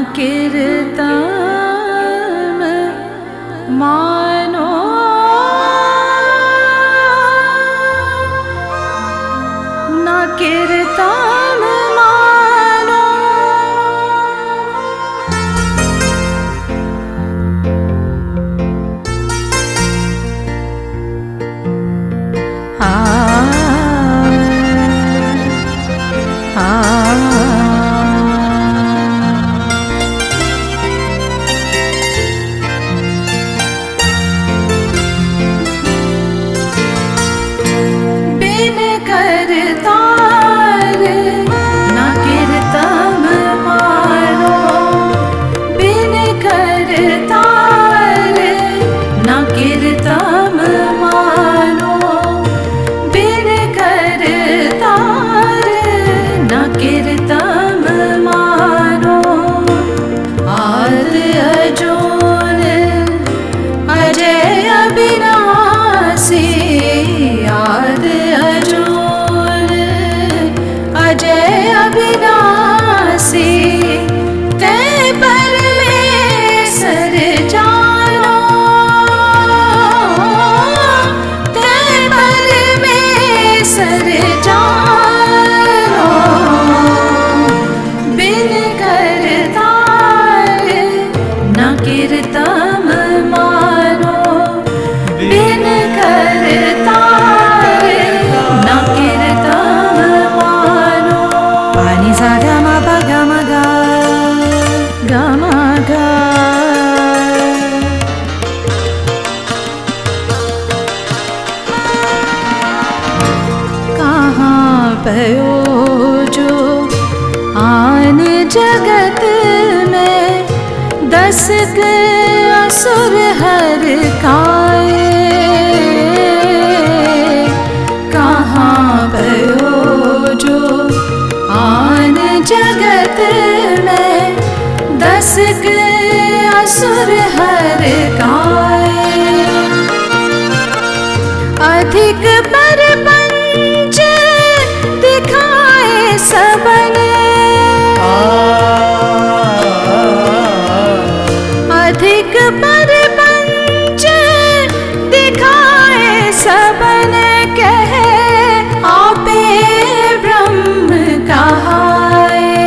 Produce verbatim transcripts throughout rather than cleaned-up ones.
कीर्तन मानो ना कीर्तन मानो भयो जो आन जगत में दस के असुर हर काए कहाँ भयो जो आन जगत में दस के असुर हर काए अधिक पर पंच दिखाए सबने अधिक पर पंच दिखाए सबने कहे आपे ब्रह्म कहाए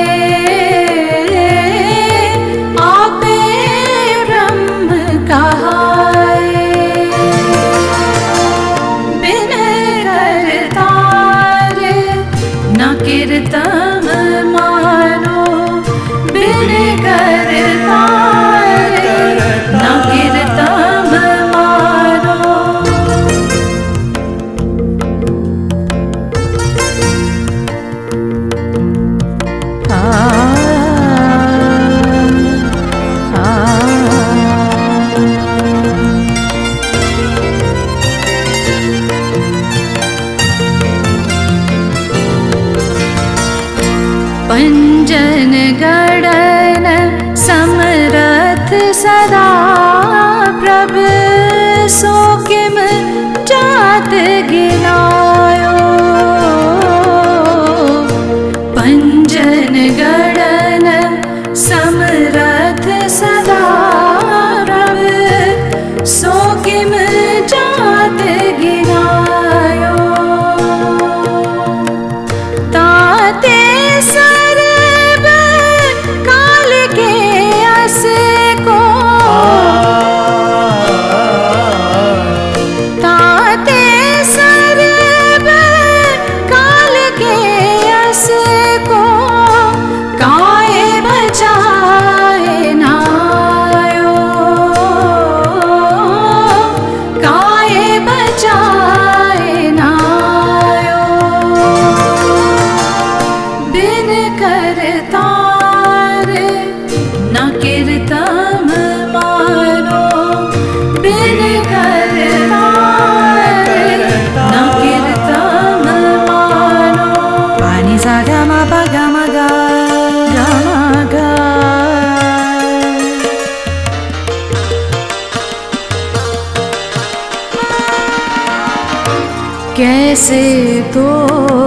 आपे ब्रह्म कहाए बिन करतार न कीर्तन मानो बिन करतार न कीर्तन मानो आ, आ, पंजन गणन समरथ सदा प्रभु सो किम जात गिनायो पंजन गणन समरथ सदा प्रभु सो किम जात गिनायो ताते सर्व काल के अस को ताते सर्व काल के अस को काए बचाए नायो काए बचाए नायो बिन करतार न कीर्तन मानो बिन करतार न कीर्तन मानो पानी सा ग म प ग म ग ग म ग कैसे तो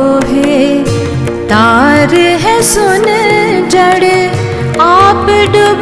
है तार है सुन जड़ आप डूब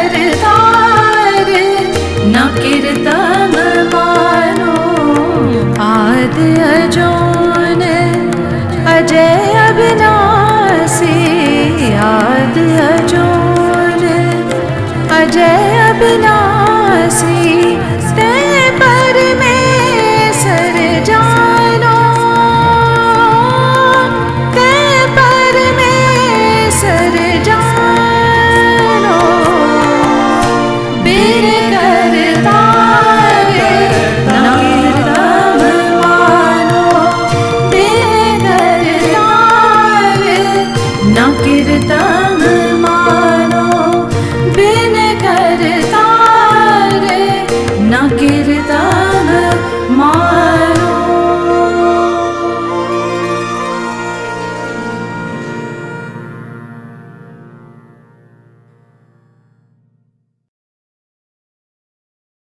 करतार न कीर्तन मानो आदि अजो